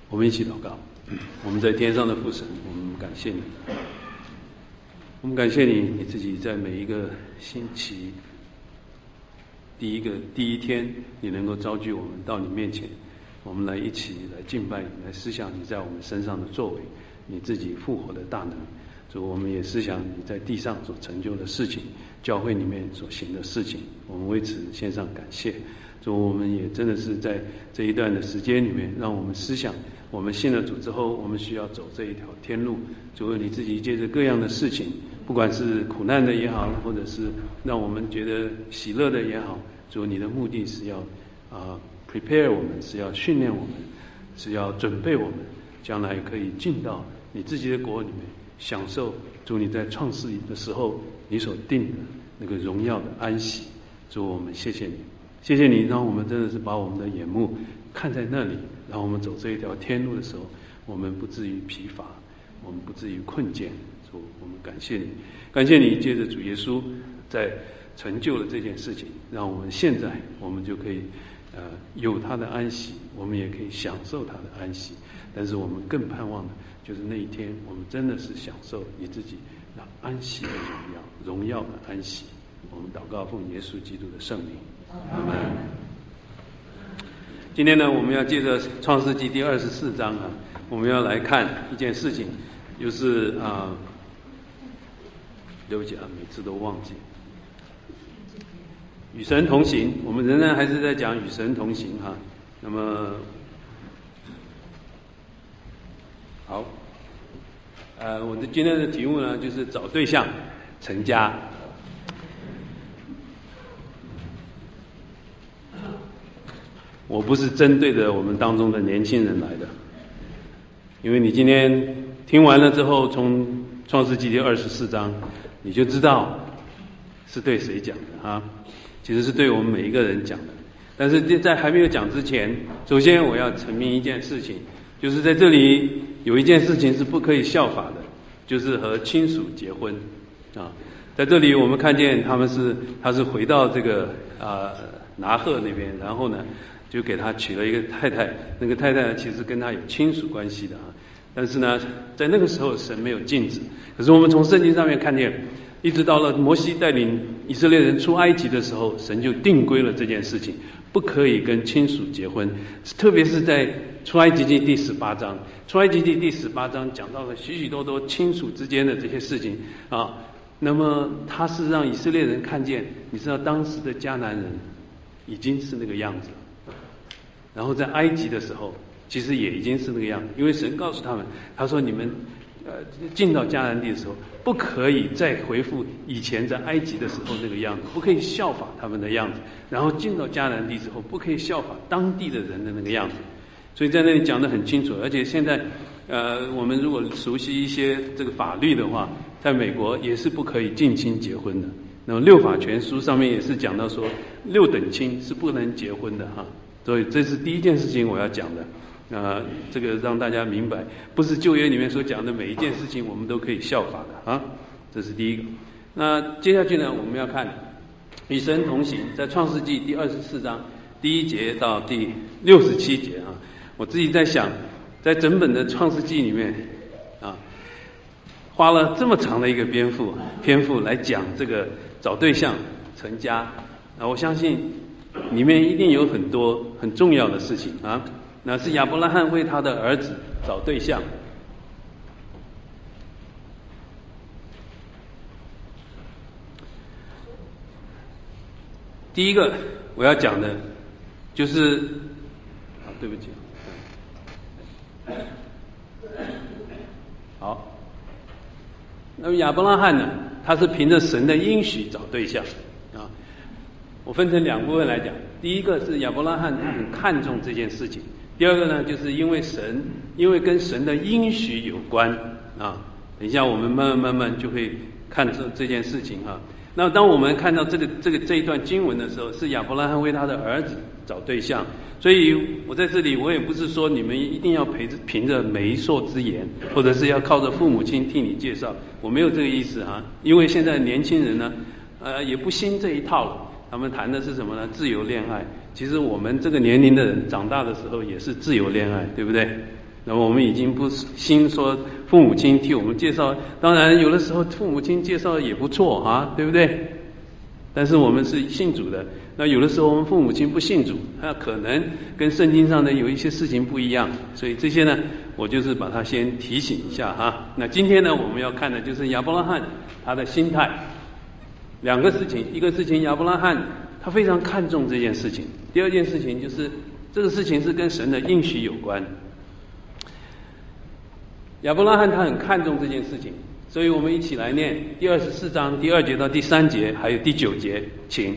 我们一起祷告。我们在天上的父神，我们感谢你，我们感谢你，你自己在每一个星期第一天，你能够召集我们到你面前，我们来一起来敬拜你，来思想你在我们身上的作为，你自己复活的大能。主，我们也思想你在地上所成就的事情，教会里面所行的事情，我们为此献上感谢。主，我们也真的是在这一段的时间里面，让我们思想我们信了主之后，我们需要走这一条天路。主，你自己借着各样的事情，不管是苦难的也好，或者是让我们觉得喜乐的也好，主，你的目的是要prepare 我们，是要训练我们，是要准备我们，将来可以进到你自己的国里面，享受主你在创世的时候你所定的那个荣耀的安息。主，我们谢谢你，谢谢你让我们真的是把我们的眼目看在那里，让我们走这一条天路的时候，我们不至于疲乏，我们不至于困倦。主，我们感谢你，感谢你借着主耶稣在成就了这件事情，让我们现在我们就可以有他的安息，我们也可以享受他的安息。但是我们更盼望的就是那一天，我们真的是享受你自己那安息的荣耀的安息。我们祷告奉耶稣基督的圣名，阿们。今天呢，我们要借着创世纪第24章我们要来看一件事情，就是对不起每次都忘记与神同行。我们仍然还是在讲与神同行那么好，我的今天的题目呢，就是找对象成家。我不是针对着我们当中的年轻人来的，因为你今天听完了之后，从创世纪第24章，你就知道是对谁讲的其实是对我们每一个人讲的。但是在还没有讲之前，首先我要澄明一件事情，就是在这里有一件事情是不可以效法的，就是和亲属结婚在这里我们看见他是回到这个拿鹤那边，然后呢就给他娶了一个太太，那个太太其实跟他有亲属关系的但是呢在那个时候神没有禁止。可是我们从圣经上面看见，一直到了摩西带领以色列人出埃及的时候，神就定规了这件事情，不可以跟亲属结婚。特别是在出埃及记第18章，出埃及记第18章讲到了许许多多亲属之间的这些事情那么他是让以色列人看见，你知道当时的迦南人已经是那个样子了，然后在埃及的时候其实也已经是那个样子，因为神告诉他们，他说你们进到迦南地的时候，不可以再回复以前在埃及的时候那个样子，不可以效法他们的样子，然后进到迦南地之后，不可以效法当地的人的那个样子。所以在那里讲得很清楚。而且现在我们如果熟悉一些这个法律的话，在美国也是不可以近亲结婚的。那么六法全书上面也是讲到说6等亲是不能结婚的所以这是第一件事情我要讲的这个让大家明白，不是旧约里面所讲的每一件事情我们都可以效法的这是第一个。那接下去呢，我们要看与神同行，在创世纪第24章第1节到第67节我自己在想，在整本的创世纪里面花了这么长的一个篇幅来讲这个找对象成家我相信里面一定有很多很重要的事情那是亚伯拉罕为他的儿子找对象。第一个我要讲的就是对不起好，那么亚伯拉罕呢，他是凭着神的应许找对象我分成2部分来讲。第一个是亚伯拉罕他很看重这件事情，第二个呢，就是因为跟神的应许有关等一下我们慢慢就会看这件事情那当我们看到这一段经文的时候，是亚伯拉罕为他的儿子找对象。所以我在这里我也不是说你们一定要凭着媒妁之言，或者是要靠着父母亲替你介绍，我没有这个意思因为现在年轻人呢也不兴这一套了，他们谈的是什么呢？自由恋爱。其实我们这个年龄的人长大的时候也是自由恋爱，对不对那么我们已经不新说父母亲替我们介绍，当然有的时候父母亲介绍也不错啊，对不对？但是我们是信主的，那有的时候我们父母亲不信主，他可能跟圣经上的有一些事情不一样，所以这些呢，我就是把它先提醒一下哈。那今天呢，我们要看的就是亚伯拉罕他的心态，两个事情，一个事情亚伯拉罕他非常看重这件事情，第二件事情就是这个事情是跟神的应许有关。亚伯拉罕他很看重这件事情，所以我们一起来念第24章第2节到第3节，还有第9节，请。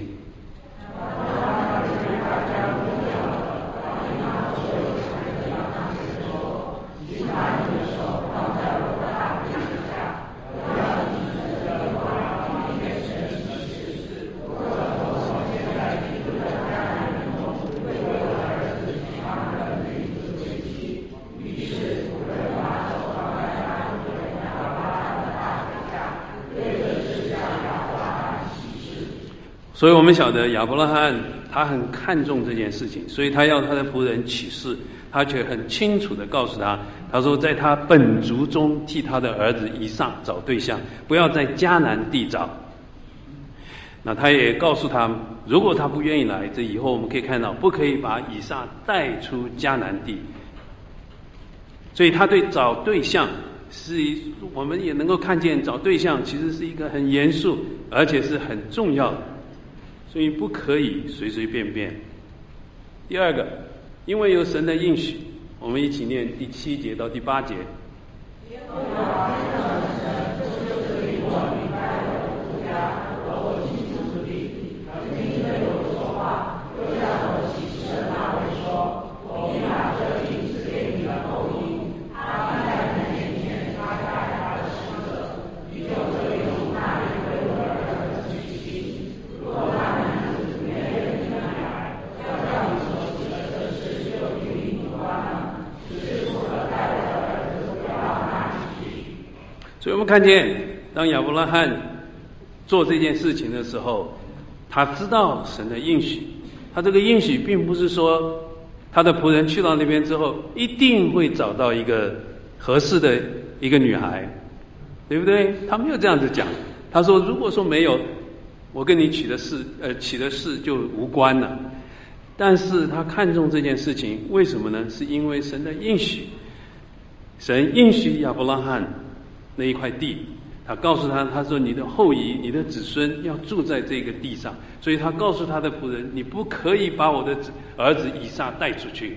所以我们晓得亚伯拉罕他很看重这件事情，所以他要他的仆人起誓，他却很清楚地告诉他，他说在他本族中替他的儿子以撒找对象，不要在迦南地找。那他也告诉他，如果他不愿意来，这以后我们可以看到不可以把以撒带出迦南地。所以他对找对象我们也能够看见，找对象其实是一个很严肃而且是很重要的，所以不可以随随便便。第二个，因为有神的应许，我们一起念第7节到第8节。所以我们看见，当亚伯拉罕做这件事情的时候，他知道神的应许，他这个应许并不是说他的仆人去到那边之后一定会找到一个合适的一个女孩，对不对？他没有这样子讲，他说如果说没有，我跟你起的誓就无关了。但是他看重这件事情，为什么呢？是因为神的应许，神应许亚伯拉罕那一块地，他告诉他，他说你的后裔，你的子孙要住在这个地上，所以他告诉他的仆人，你不可以把我的儿子以撒带出去。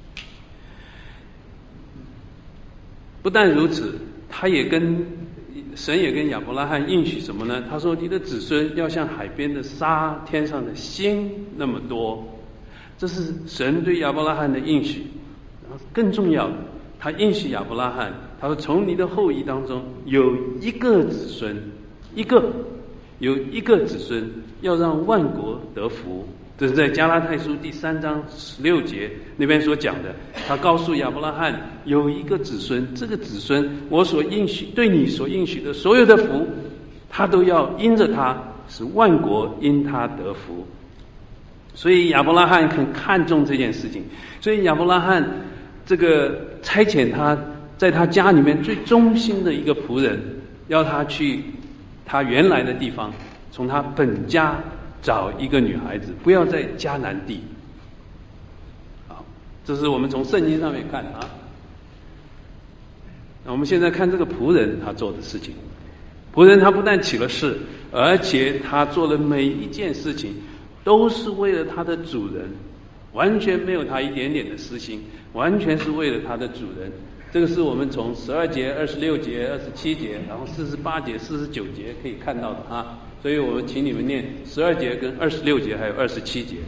不但如此，神也跟亚伯拉罕应许什么呢？他说你的子孙要像海边的沙，天上的星那么多。这是神对亚伯拉罕的应许。更重要的，他应许亚伯拉罕，他说从你的后裔当中有一个子孙，有一个子孙要让万国得福。这是在加拉太书第3章16节那边所讲的。他告诉亚伯拉罕有一个子孙，这个子孙我所应许对你所应许的所有的福，他都要因着他，使万国因他得福。所以亚伯拉罕很看重这件事情，所以亚伯拉罕这个差遣他在他家里面最忠心的一个仆人，要他去他原来的地方，从他本家找一个女孩子，不要在迦南地。好，这是我们从圣经上面看啊。那我们现在看这个仆人他做的事情，仆人他不但起了誓，而且他做了每一件事情都是为了他的主人，完全没有他一点点的私心，完全是为了他的主人。这个是我们从12节、26节、27节，然后48节、49节可以看到的啊。所以我们请你们念12节跟26节还有27节。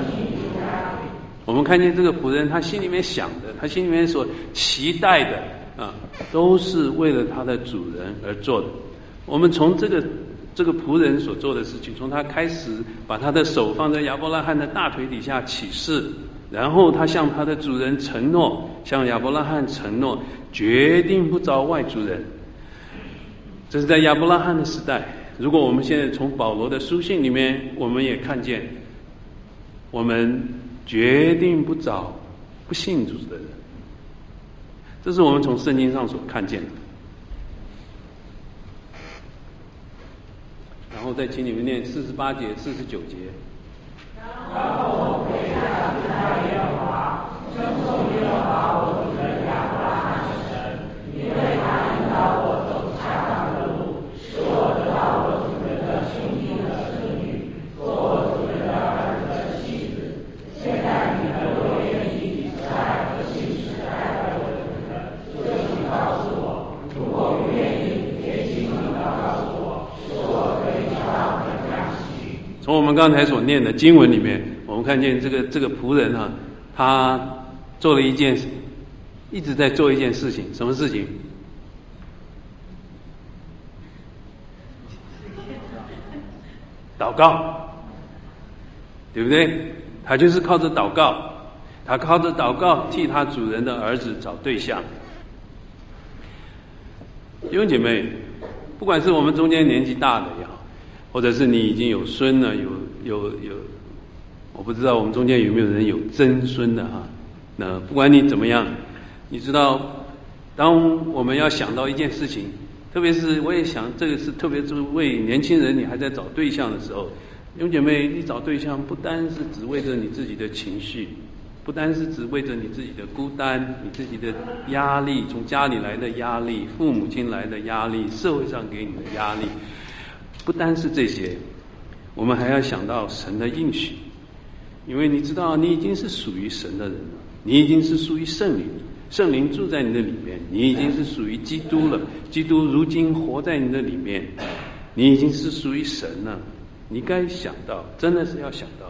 我们看见这个仆人他心里面想的，他心里面所期待的， 都是为了他的主人而做的。我们从这个仆人所做的事情，从他开始把他的手放在亚伯拉罕的大腿底下起誓，然后他向他的主人承诺，向亚伯拉罕承诺，决定不找外族人。这是在亚伯拉罕的时代。如果我们现在从保罗的书信里面，我们也看见，我们决定不找不信主的人，这是我们从圣经上所看见的。然后再请你们念48节、49节。 然后我跪下敬拜耶和华，称颂耶和华我主的亚伯拉罕的神，因为他引导我走恰当的路，使我得到我主人的兄弟的孙女，做我主人的儿子的妻子。现在你们若愿意慈爱和信实待待我主人，就请告诉我；如果不愿意，也请你们告诉我，使我可以照他们这样行。 从我们刚才所念的经文里面，我们看见这个仆人他做了一直在做一件事情。什么事情？祷告，对不对？他就是靠着祷告，他靠着祷告替他主人的儿子找对象。弟兄姐妹，不管是我们中间年纪大的也好，或者是你已经有孙了，有，我不知道我们中间有没有人有曾孙的那不管你怎么样，你知道，当我们要想到一件事情，特别是我也想这个是特别是为年轻人，你还在找对象的时候，弟兄姐妹，你找对象不单是只为着你自己的情绪，不单是只为着你自己的孤单，你自己的压力，从家里来的压力，父母亲来的压力，社会上给你的压力，不单是这些，我们还要想到神的应许。因为你知道你已经是属于神的人了，你已经是属于圣灵，圣灵住在你的里面，你已经是属于基督了，基督如今活在你的里面，你已经是属于神了。你该想到，真的是要想到，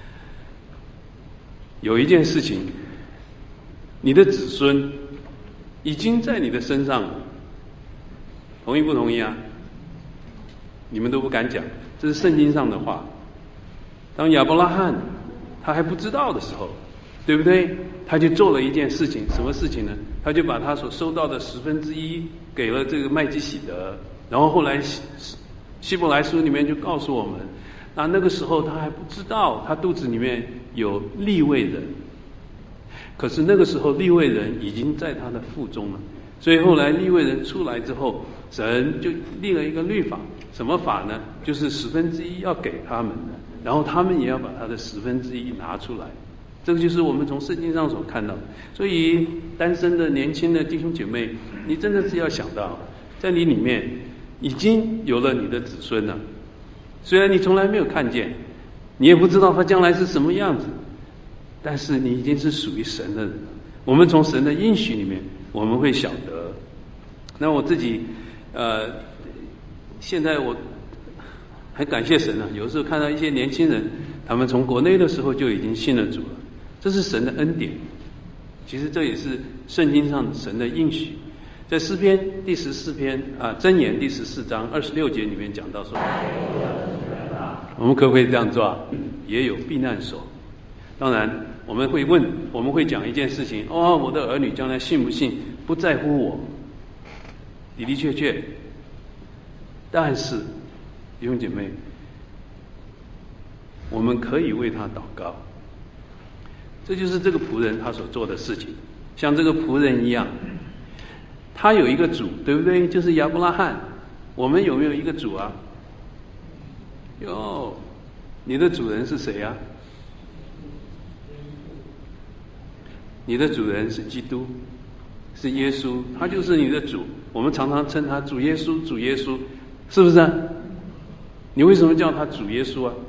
有一件事情，你的子孙已经在你的身上了，同意不同意啊？你们都不敢讲，这是圣经上的话。当亚伯拉罕他还不知道的时候，对不对？他就做了一件事情，什么事情呢？他就把他所收到的1/10给了这个麦基洗德，然后后来希伯来书里面就告诉我们，那个时候他还不知道他肚子里面有利未人，可是那个时候利未人已经在他的腹中了，所以后来利未人出来之后，神就立了一个律法，什么法呢？就是1/10要给他们的，然后他们也要把他的1/10拿出来。这个就是我们从圣经上所看到的。所以单身的年轻的弟兄姐妹，你真的是要想到，在你里面已经有了你的子孙了，虽然你从来没有看见，你也不知道他将来是什么样子，但是你已经是属于神的人了。我们从神的应许里面我们会晓得。那我自己现在我很感谢神有时候看到一些年轻人，他们从国内的时候就已经信了主了，这是神的恩典。其实这也是圣经上神的应许。在诗篇第14篇箴言第14章26节里面讲到说，我们可不可以这样做也有避难所。当然我们会讲一件事情，我的儿女将来信不信不在乎我，的的确确，但是弟兄姐妹，我们可以为他祷告。这就是这个仆人他所做的事情。像这个仆人一样，他有一个主，对不对？就是亚伯拉罕。我们有没有一个主啊？有。你的主人是谁啊？你的主人是基督，是耶稣，他就是你的主。我们常常称他主耶稣，主耶稣，是不是啊？你为什么叫他主耶稣啊？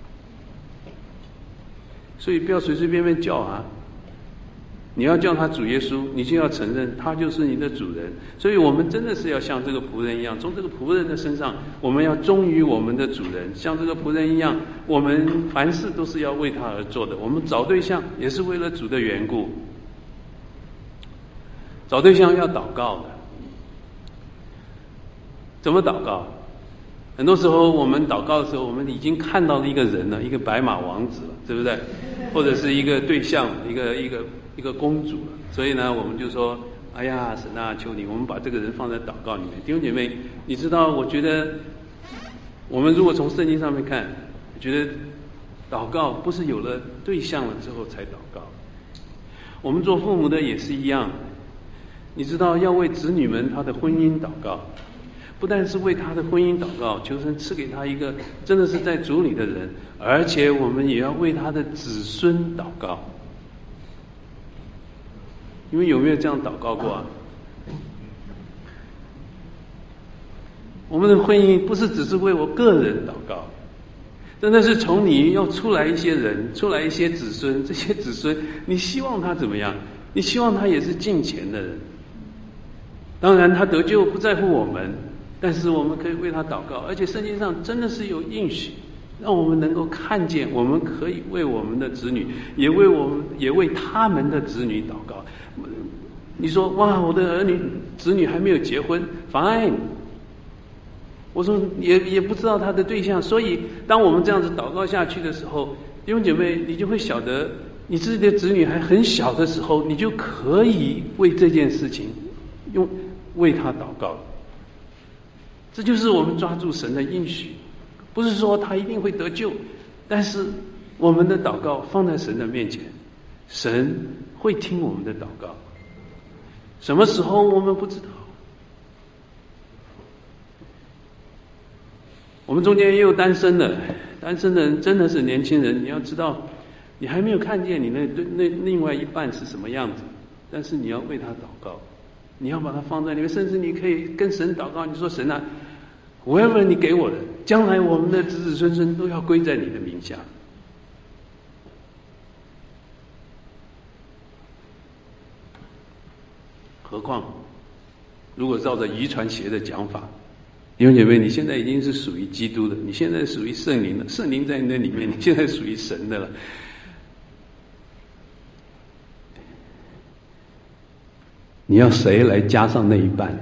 所以不要随随便便叫你要叫他主耶稣，你就要承认他就是你的主人。所以我们真的是要像这个仆人一样，从这个仆人的身上，我们要忠于我们的主人。像这个仆人一样，我们凡事都是要为他而做的。我们找对象也是为了主的缘故。 找对象要祷告的。怎么祷告？很多时候我们祷告的时候，我们已经看到了一个人了，一个白马王子了，对不对？或者是一个对象，一个公主了。所以呢，我们就说，哎呀，神啊，求你，我们把这个人放在祷告里面。弟兄姐妹，你知道，我觉得我们如果从圣经上面看，我觉得祷告不是有了对象了之后才祷告。我们做父母的也是一样，你知道要为子女们他的婚姻祷告，不但是为他的婚姻祷告，求神赐给他一个真的是在主里的人，而且我们也要为他的子孙祷告。你们有没有这样祷告过啊？我们的婚姻不是只是为我个人祷告，真的是从你要出来一些人，出来一些子孙，这些子孙你希望他怎么样？你希望他也是敬虔的人。当然他得救不在乎我们，但是我们可以为他祷告，而且圣经上真的是有应许，让我们能够看见，我们可以为我们的子女，也为他们的子女祷告。你说哇，我的子女还没有结婚 ，fine。我说也不知道他的对象，所以当我们这样子祷告下去的时候，弟兄姐妹，你就会晓得，你自己的子女还很小的时候，你就可以为这件事情为他祷告。这就是我们抓住神的应许，不是说他一定会得救，但是我们的祷告放在神的面前，神会听我们的祷告。什么时候我们不知道。我们中间也有单身的人真的是年轻人，你要知道，你还没有看见你那另外一半是什么样子，但是你要为他祷告，你要把他放在里面，甚至你可以跟神祷告，你说神啊，whoever你给我的，将来我们的子子孙孙都要归在你的名下。何况，如果照着遗传学的讲法，弟兄姐妹，你现在已经是属于基督的，你现在属于圣灵的，圣灵在你那里面，你现在属于神的了。你要谁来加上那一半？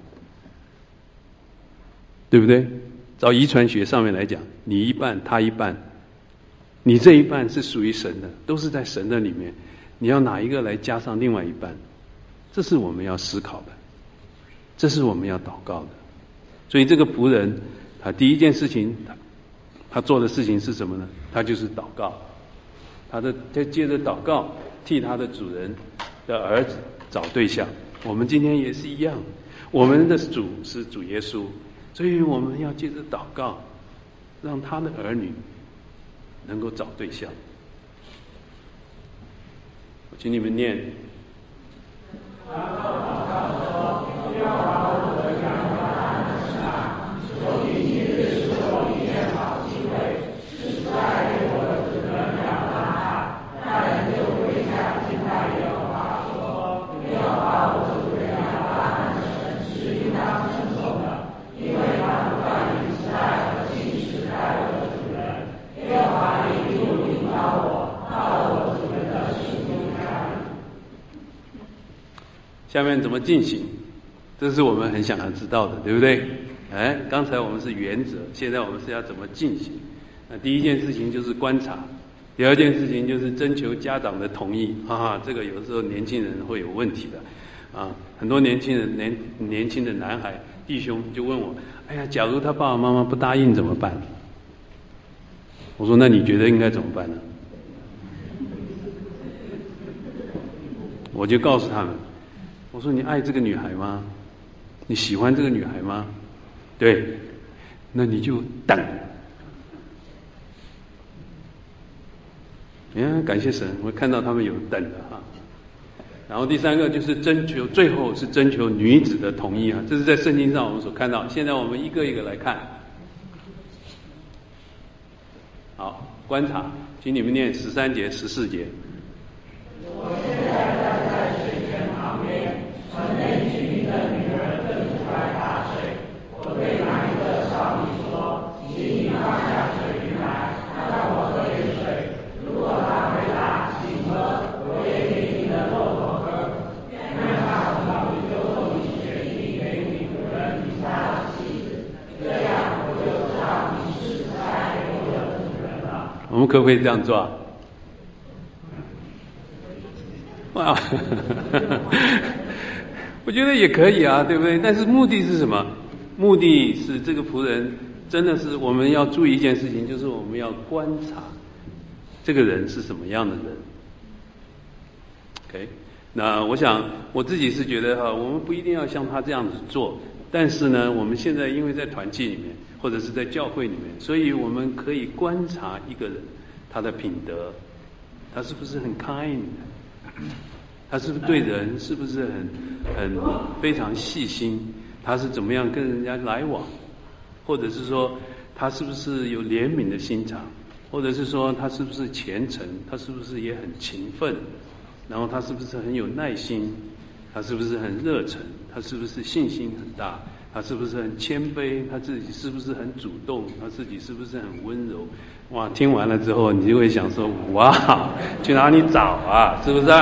对不对？照遗传学上面来讲，你一半，他一半，你这一半是属于神的，都是在神的里面。你要哪一个来加上另外一半？这是我们要思考的，这是我们要祷告的。所以这个仆人，他第一件事情，他做的事情是什么呢？他就是祷告，他接着祷告，替他的主人的儿子找对象。我们今天也是一样，我们的主是主耶稣，所以我们要接着祷告，让他的儿女能够找对象。我请你们念。下面怎么进行？这是我们很想要知道的，对不对？刚才我们是原则，现在我们是要怎么进行？那第一件事情就是观察，第二件事情就是征求家长的同意。这个有时候年轻人会有问题的啊，很多年轻的男孩弟兄就问我，哎呀，假如他爸爸妈妈不答应怎么办？我说那你觉得应该怎么办呢？我就告诉他们，我说你爱这个女孩吗？你喜欢这个女孩吗？对，那你就等。感谢神，我看到他们有等的哈。然后第三个就是最后是征求女子的同意啊，这是在圣经上我们所看到。现在我们一个一个来看。好，观察，请你们念13节、14节。 我现在站在水泉旁边，城内居民的女儿正出来打水。我对那一个少女说：“请你放下水瓶来，让我喝点水。”如果她回答：“请喝，我也给你的骆驼喝。”那少女我们可不可以这样做啊？哇，我觉得也可以啊，对不对？但是目的是什么？目的是这个仆人真的是我们要注意一件事情，就是我们要观察这个人是什么样的人。OK， 那我想我自己是觉得哈，我们不一定要像他这样子做，但是呢，我们现在因为在团契里面或者是在教会里面，所以我们可以观察一个人他的品德，他是不是很 kind， 他是不是对人是不是很非常细心，他是怎么样跟人家来往，或者是说他是不是有怜悯的心肠，或者是说他是不是虔诚，他是不是也很勤奋，然后他是不是很有耐心，他是不是很热忱，他是不是信心很大，他是不是很谦卑，他自己是不是很主动，他自己是不是很温柔。哇，听完了之后你就会想说，哇，去哪里找啊，是不是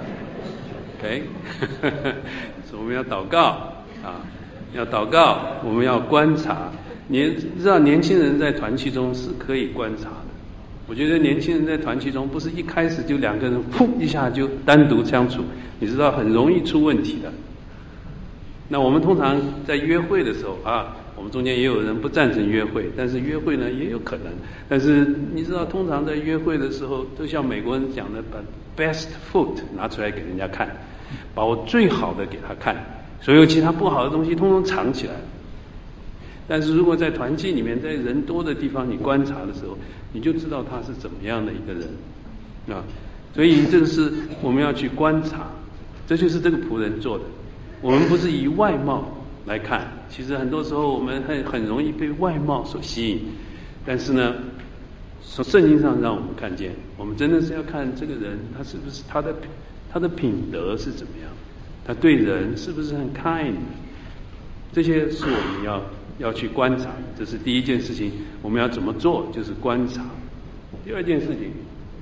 ？OK， 所以我们要祷告啊，要祷告，我们要观察。你知道年轻人在团契中是可以观察的。我觉得年轻人在团契中不是一开始就两个人噗一下就单独相处，你知道很容易出问题的。那我们通常在约会的时候啊，我们中间也有人不赞成约会，但是约会呢也有可能。但是你知道，通常在约会的时候，都像美国人讲的，把 best foot 拿出来给人家看，把我最好的给他看，所有其他不好的东西通通藏起来。但是如果在团契里面，在人多的地方，你观察的时候，你就知道他是怎么样的一个人啊。所以这个是我们要去观察，这就是这个仆人做的。我们不是以外貌来看，其实很多时候我们很容易被外貌所吸引，但是呢，从圣经上让我们看见，我们真的是要看这个人他是不是他的品德是怎么样，他对人是不是很 kind， 这些是我们要去观察。这是第一件事情，我们要怎么做就是观察。第二件事情，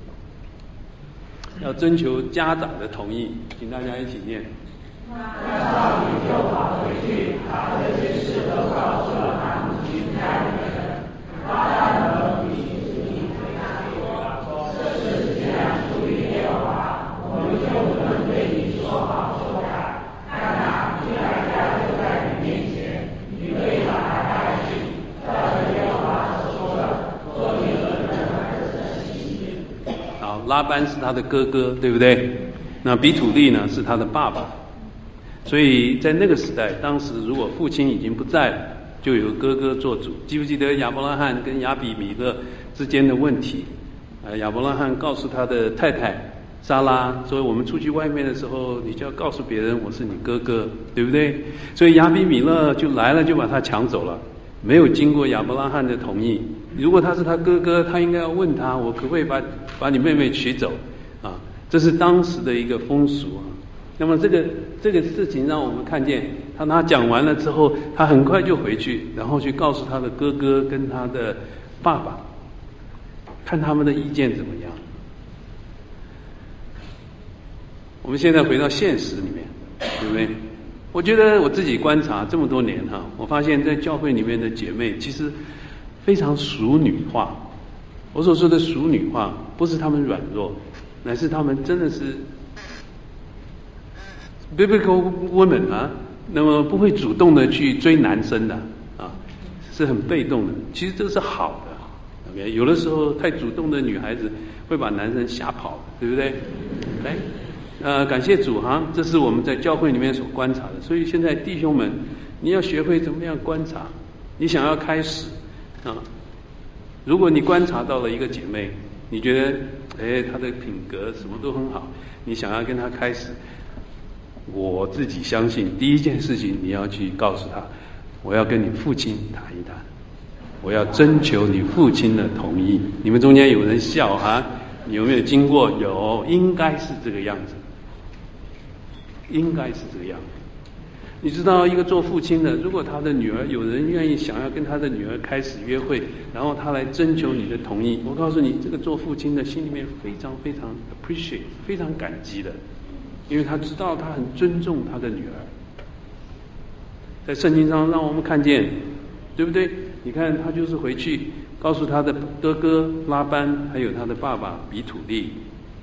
要征求家长的同意，请大家一起念。 那少女就跑回去，把这些事都告诉了他母亲家里的人。拉班和母亲主意回答说：“这事既然出于耶和华，我们就不能对你说好说歹。看哪，你来家就在你面前，你可以把他带去，照着耶和华所说的，做你儿子的媳妇。” 好，拉班是他的哥哥，对不对？那比土利呢是他的爸爸。所以在那个时代，当时如果父亲已经不在了，就有哥哥做主。记不记得亚伯拉罕跟亚比米勒之间的问题？亚伯拉罕告诉他的太太撒拉说，我们出去外面的时候，你就要告诉别人我是你哥哥，对不对？所以亚比米勒就来了，就把他抢走了，没有经过亚伯拉罕的同意。如果他是他哥哥，他应该要问他，我可不可以把你妹妹娶走啊？这是当时的一个风俗啊。那么这个事情让我们看见，他讲完了之后，他很快就回去，然后去告诉他的哥哥跟他的爸爸，看他们的意见怎么样。我们现在回到现实里面，对不对？我觉得我自己观察这么多年哈，我发现在教会里面的姐妹其实非常淑女化。我所说的淑女化，不是她们软弱，乃是她们真的是biblical women 啊，那么不会主动的去追男生的啊，是很被动的。其实这是好的 ，OK， 有的时候太主动的女孩子会把男生吓跑，对不对？感谢主哈，这是我们在教会里面所观察的。所以现在弟兄们，你要学会怎么样观察。你想要开始啊，如果你观察到了一个姐妹，你觉得她的品格什么都很好，你想要跟她开始。我自己相信，第一件事情你要去告诉他，我要跟你父亲谈一谈，我要征求你父亲的同意。你们中间有人笑啊，你有没有经过？有，应该是这个样子，应该是这个样子。你知道，一个做父亲的，如果他的女儿有人愿意想要跟他的女儿开始约会，然后他来征求你的同意，我告诉你，这个做父亲的心里面非常非常 appreciate， 非常感激的。因为他知道他很尊重他的女儿，在圣经上让我们看见，对不对？你看他就是回去告诉他的哥哥拉班，还有他的爸爸比土利。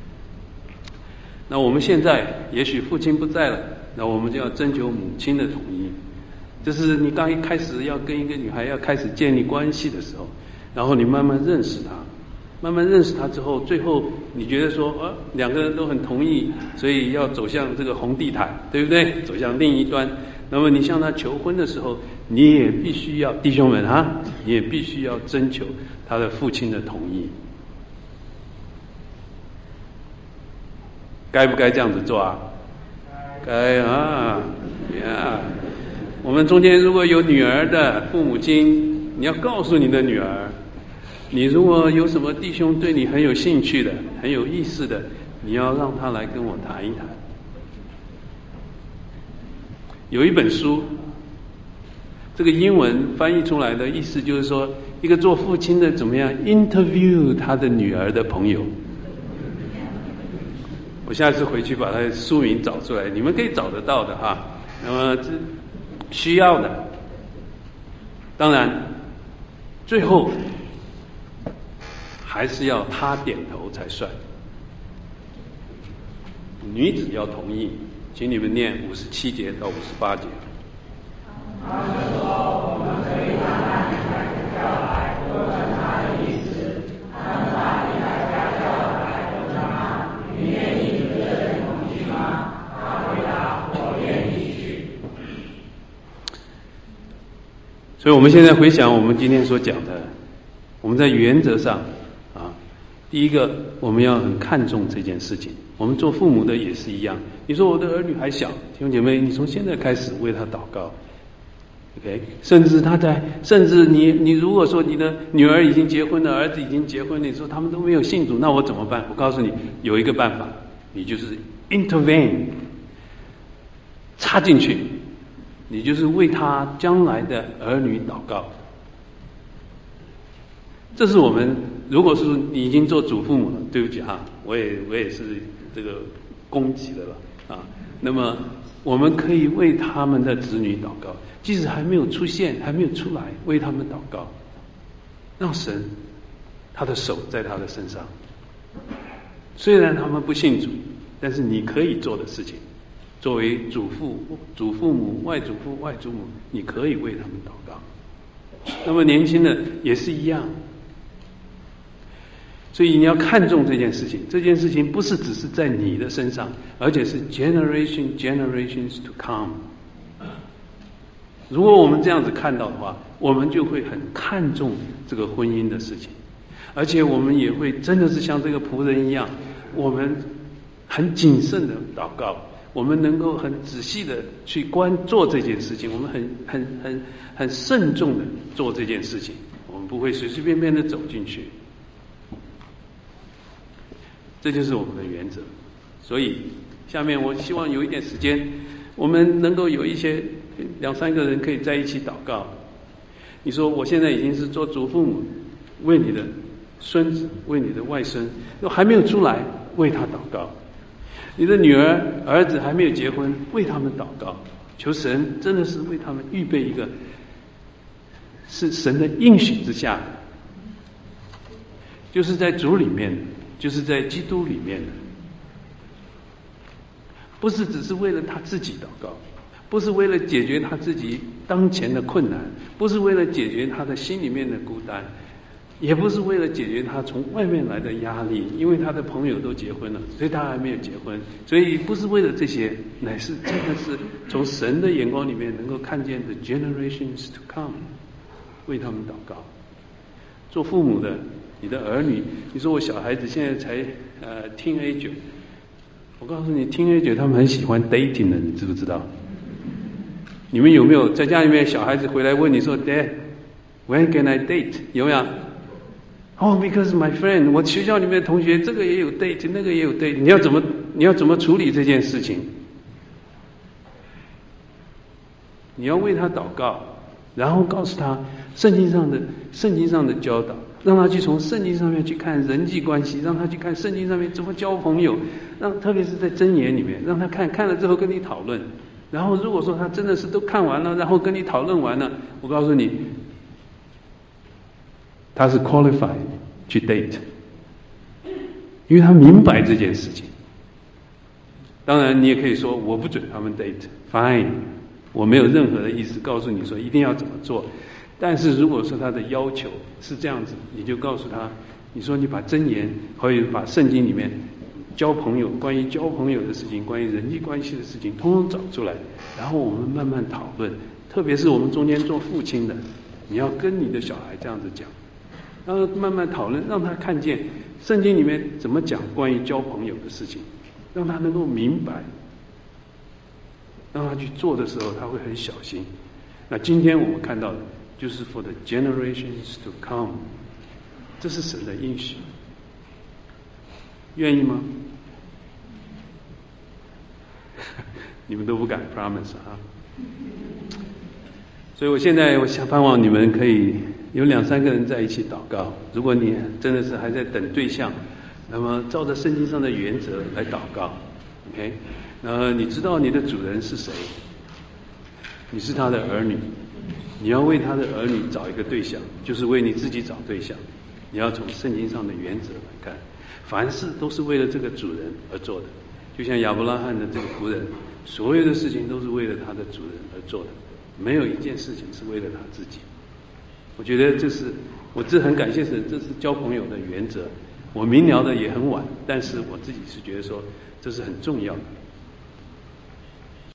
那我们现在也许父亲不在了，那我们就要征求母亲的同意。这是你刚一开始要跟一个女孩要开始建立关系的时候，然后你慢慢认识她，慢慢认识她之后，最后你觉得说两个人都很同意，所以要走向这个红地毯，对不对？走向另一端。那么你向他求婚的时候，你也必须要，弟兄们啊，你也必须要征求他的父亲的同意。该不该这样子做啊？该啊，呀！我们中间如果有女儿的父母亲，你要告诉你的女儿，你如果有什么弟兄对你很有兴趣的、很有意思的，你要让他来跟我谈一谈。有一本书，这个英文翻译出来的意思就是说，一个做父亲的怎么样 interview 他的女儿的朋友。我下次回去把他的书名找出来，你们可以找得到的哈。那么这需要的，当然最后还是要他点头才算。女子要同意，请你们念57节到58节。 他就说：“我们可以让那女孩子叫来，问问她的意思。他们把女孩家叫来，问她：你愿意与这人同居吗？她回答：我愿意去。” 所以我们现在回想我们今天所讲的，我们在原则上第一个我们要很看重这件事情。我们做父母的也是一样。你说我的儿女还小，弟兄姐妹，你从现在开始为他祷告。OK， 甚至你如果说你的女儿已经结婚了，儿子已经结婚了，你说他们都没有信主，那我怎么办？我告诉你，有一个办法，你就是 intervene， 插进去，你就是为他将来的儿女祷告。这是我们，如果是你已经做祖父母了，对不起哈，我也是这个攻击的了啊。那么我们可以为他们的子女祷告，即使还没有出现，还没有出来，为他们祷告，让神他的手在他的身上。虽然他们不信主，但是你可以做的事情，作为祖父母、外祖父、外祖母，你可以为他们祷告。那么年轻的也是一样。所以你要看重这件事情，这件事情不是只是在你的身上，而且是 generations to come。如果我们这样子看到的话，我们就会很看重这个婚姻的事情，而且我们也会真的是像这个仆人一样，我们很谨慎的祷告，我们能够很仔细的去做这件事情，我们很慎重的做这件事情，我们不会随随便便的走进去。这就是我们的原则。所以下面我希望有一点时间，我们能够有一些2-3个人可以在一起祷告。你说我现在已经是做祖父母，为你的孙子，为你的外孙，还没有出来，为他祷告。你的女儿儿子还没有结婚，为他们祷告，求神真的是为他们预备一个是神的应许之下，就是在主里面，就是在基督里面的，不是只是为了他自己祷告，不是为了解决他自己当前的困难，不是为了解决他的心里面的孤单，也不是为了解决他从外面来的压力，因为他的朋友都结婚了，所以他还没有结婚，所以不是为了这些，乃是真的是从神的眼光里面能够看见的 generations to come， 为他们祷告。做父母的，你的儿女，你说我小孩子现在才teenager， 我告诉你 teenager 他们很喜欢 dating 的，你知不知道？你们有没有在家里面小孩子回来问你说 Dad when can I date？ 有没有？because my friend， 我学校里面的同学这个也有 date， 那个也有 date， 你要怎么处理这件事情？你要为他祷告，然后告诉他圣经上的教导，让他去从圣经上面去看人际关系，让他去看圣经上面怎么交朋友，特别是在箴言里面，让他看了之后跟你讨论。然后如果说他真的是都看完了，然后跟你讨论完了，我告诉你， 他是 qualified 去 date， 因为他明白这件事情。当然你也可以说我不准他们 date， fine， 我没有任何的意思告诉你说一定要怎么做。但是如果说他的要求是这样子，你就告诉他，你说你把箴言或者把圣经里面交朋友，关于交朋友的事情，关于人际关系的事情通通找出来，然后我们慢慢讨论。特别是我们中间做父亲的，你要跟你的小孩这样子讲，然后慢慢讨论，让他看见圣经里面怎么讲关于交朋友的事情，让他能够明白，让他去做的时候他会很小心。那今天我们看到的就是 for the generations to come， 这是神的应许，愿意吗？你们都不敢 promise 啊。所以我现在我盼望你们可以有2-3个人在一起祷告。如果你真的是还在等对象，那么照着圣经上的原则来祷告 ，OK？ 你知道你的主人是谁？你是他的儿女，你要为他的儿女找一个对象，就是为你自己找对象。你要从圣经上的原则来看，凡事都是为了这个主人而做的。就像亚伯拉罕的这个仆人，所有的事情都是为了他的主人而做的，没有一件事情是为了他自己。我觉得我很感谢神，这是交朋友的原则。我明了的也很晚，但是我自己是觉得说这是很重要的。